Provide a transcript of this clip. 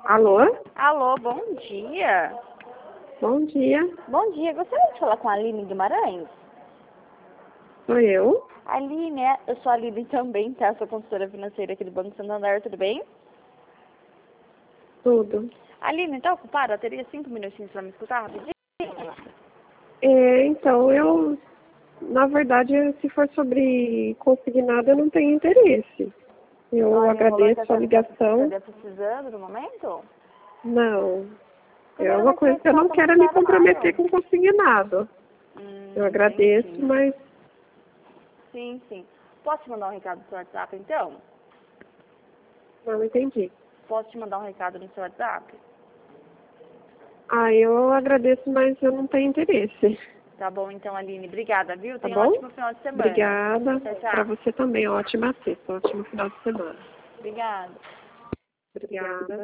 Alô? Alô, bom dia. Bom dia. Bom dia, gostaria de falar com a Aline Guimarães? Sou eu? Aline, eu sou a Aline também, tá? Sou consultora financeira aqui do Banco Santander, tudo bem? Tudo. Aline, tá ocupada? Teria 5 minutinhos pra me escutar rapidinho? Então, na verdade, se for sobre consignado, eu não tenho interesse. Eu agradeço a ligação. Estaria precisando no momento? Não. É Primeiro uma vai ter coisa que eu não falta quero muito me trabalho. comprometer com consignado. Eu agradeço, Entendi. mas Sim, sim. Posso te mandar um recado no seu WhatsApp, então? não entendi. Posso te mandar um recado no seu WhatsApp? Eu agradeço, mas eu não tenho interesse. Tá bom, então, Aline. Obrigada, viu? Tá Tenha um bom? ótimo final de semana. Obrigada. Tchau, Para tchau. você também. Ótima sexta, ótimo final de semana. Obrigada. Obrigada.